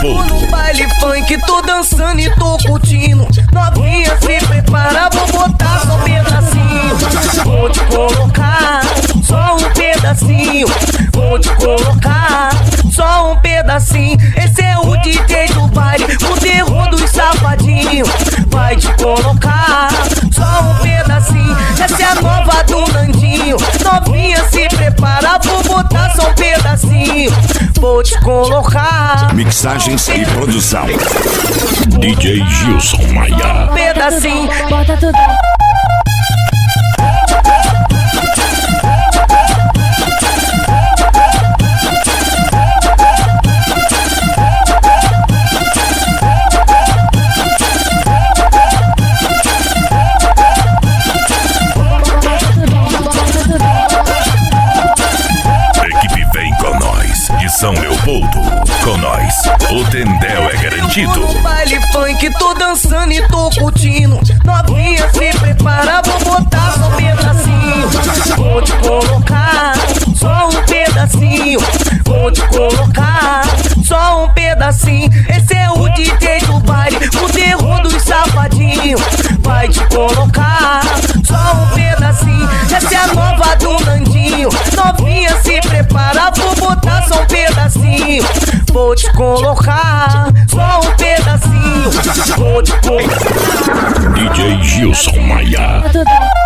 Leopoldo. No baile funk, tô dançando e tô curtindo. Novinha, se prepara, vou botar só um pedacinho. Vou te colocar só um pedacinho. Vou te colocar só um pedacinho. Esse é o DJ do baile, o terror dos safadinhos. Vai te colocar só um pedacinho. Essa é a nova do Nandinho. Novinha, se prepara, vou botar só um pedacinho. Vou te colocar. Mixagens e produção DJ Gilson Maia. Pedacinho, bota tudo. Equipe vem com nós de São Leopoldo. Com nós, o Tendel é garantido. no baile funk, tô dançando e tô curtindo. Novinha, se prepara, vou botar só um pedacinho. Vou te colocar só um pedacinho. Vou te colocar só um pedacinho. Esse é o DJ do baile, o terror dos safadinhos. Vai te colocar só um pedacinho. Essa é a nova do Nandinho. Novinha, se prepara, vou botar só um pedacinho. Vou te colocar só um pedacinho. Vou te colocar. DJ Gilson Maia. Bota tudo.